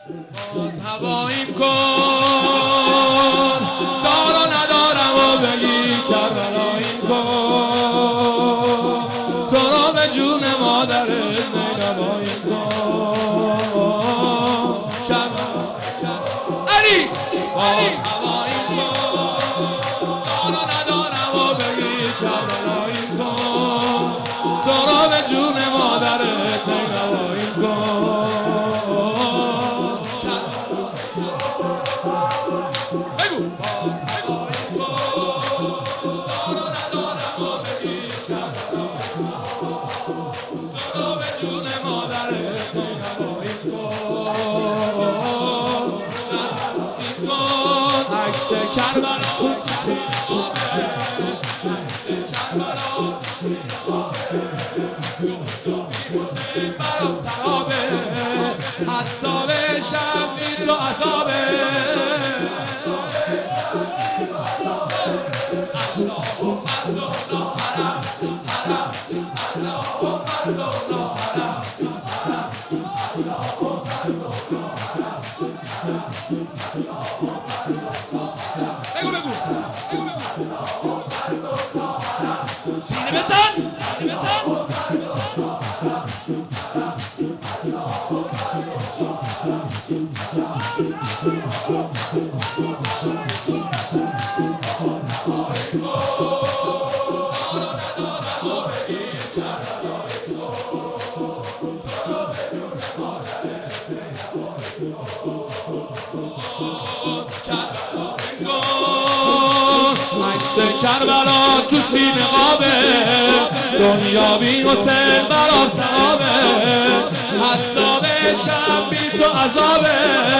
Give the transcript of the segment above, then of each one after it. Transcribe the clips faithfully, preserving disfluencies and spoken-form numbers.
باز هواییم کن دار و ندارم و بگی کربلاییم کن تو را به جون مادرت نگواییم کن علی باز هواییم کن دار و ندارم و بگی کربلاییم کن تو را به جون مادرت نگواییم کن عکس کربلا سرابه حتی به شب بی تو عذابه بگو بگو سینه بزن سینه بزن عکس کربلا تو سینه قابه دنیا بی حسین برام سرابه حتی به شب بی تو عذابه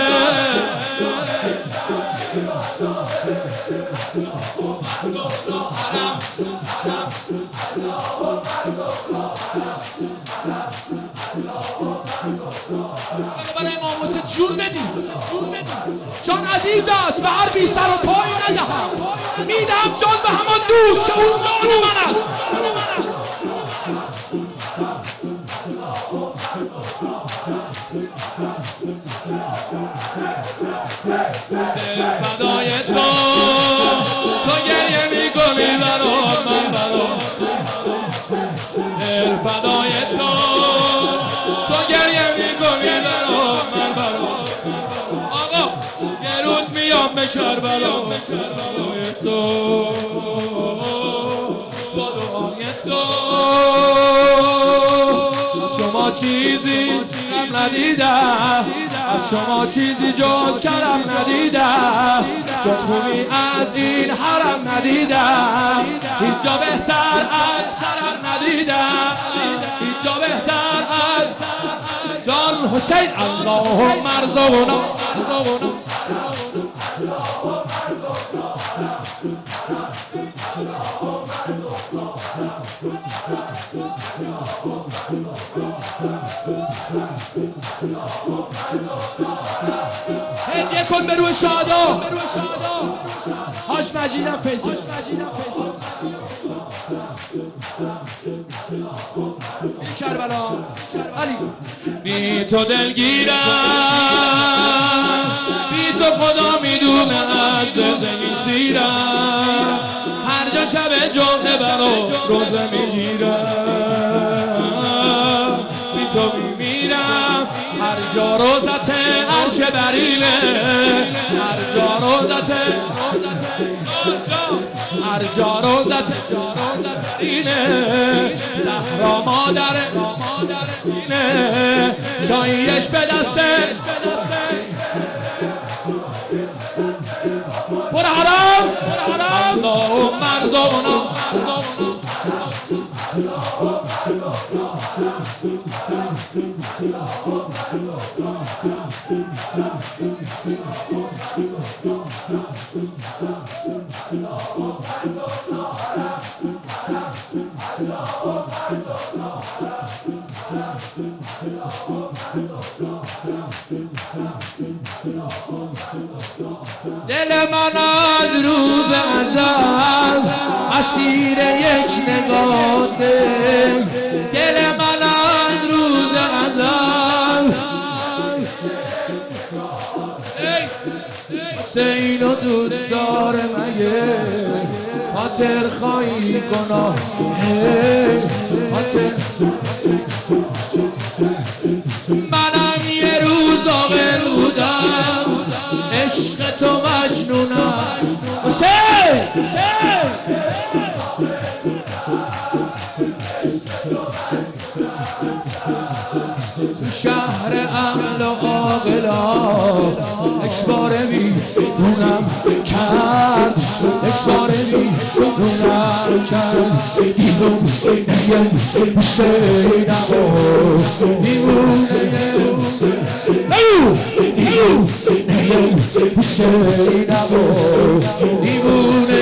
برای امام حسین جون بدیم جان عزیز است و هر بی سر و پایی ندهم میدم جان به همان دوست که اون جان من است فدای تو تو گریه میکنی برام من برام فدای تو تو گریه میکنی برام من برام آقا یه روز میام به کربلا کربلای تو با دعای تو شما چیزی کم ندیدم از شما چیزی جز کرم ندیدم جز خوبی از این حرم ندیدم اینجا بهتر از حرم ندیدم اینجا بهتر از جان حسین اللهم ارزقنا هدیه کن به روی شادا هاش مجیدم پیزی کربلا علی بی تو دلگیرم بی تو خدا میدونه از زندگی سیرم هر جا شب جمعه برا روزه میگیرم بی تو میمیرم هر جا روزت عرش برینه هر جا روزت هر جا روزت اینه زهرا مادر اینه چاییش به دسته برو حرام اللهم ارزقنا دل من از روز ازل اسیر یک نگاته دل من از روز ازل حسینو دوست داره مگه خاطر خواهی گناه خاطر منم یه روز عاقل بودم عشق تو مجنونم حسین تو شهر عقل و عاقلان اکباره بیرونم کرد اکباره بیرونم کرد دیوونه حسینم دیوونه حسینم دیوونه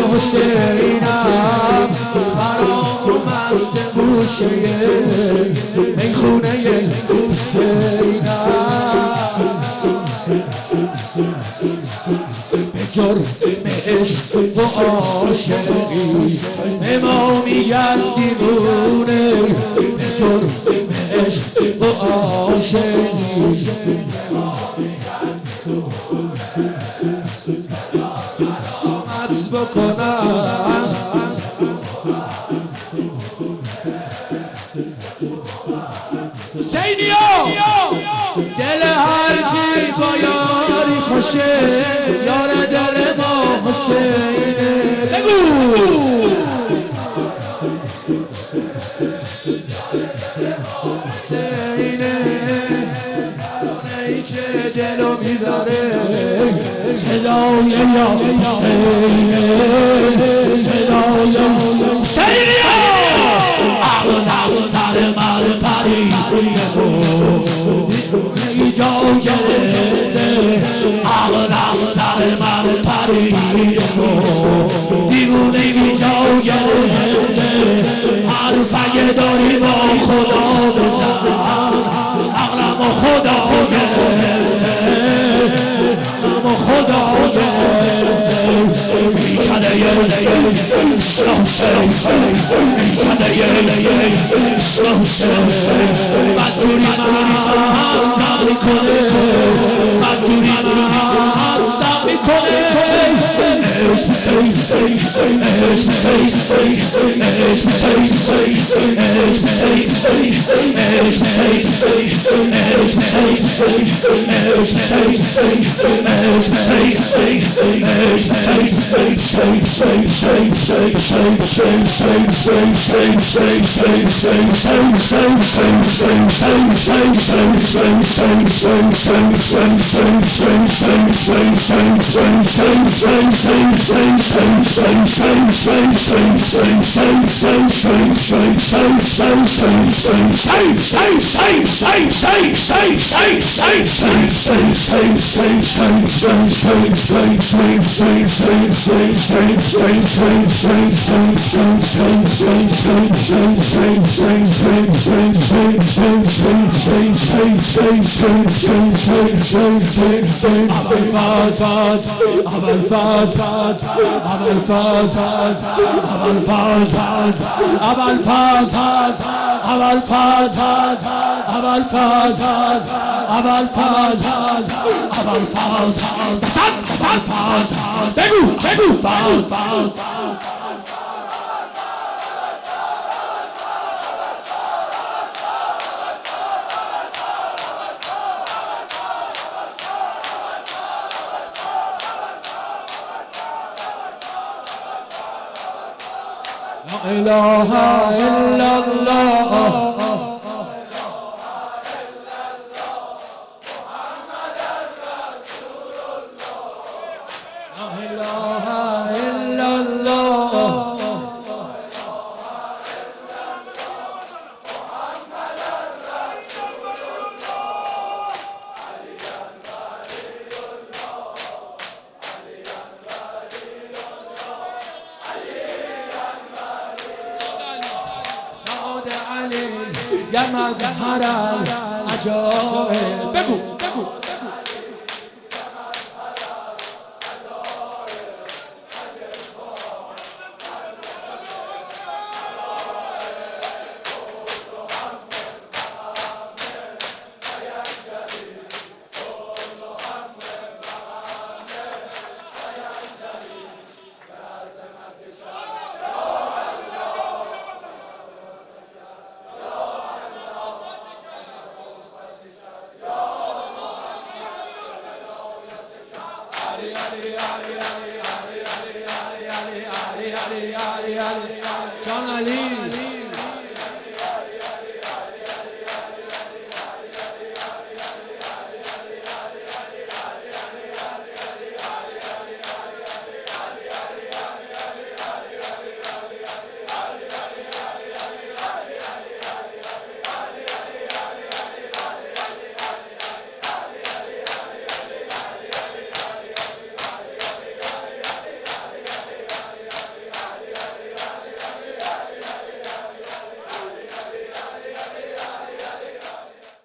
حسینم خرام مست گوشه میخونه حسینم به جرم عشق و عاشقی به ما میگن دیوونه به جرم عشق و عاشقی کرامت بکنم حسینیا دل هرچی با یاری خوشه یار دل ما حسینه بگو حسینه ای که دلو میبره صدای یا حسینه صدای حسینیا عقل از سر من پریده ای جا گرفته عقل از سر من پریده دیوونه ای جا گرفته حرفه داری با خدا بزن عقلم و خدا گرفته عقلم و خدا گرفته میکنه یه شناسه میکنه یه شناسه بدجوری من هستم میکنه بدجوری من هستم میکنه لا إله إلا الله یا مظهر العجائب بگو بگو علی علی علی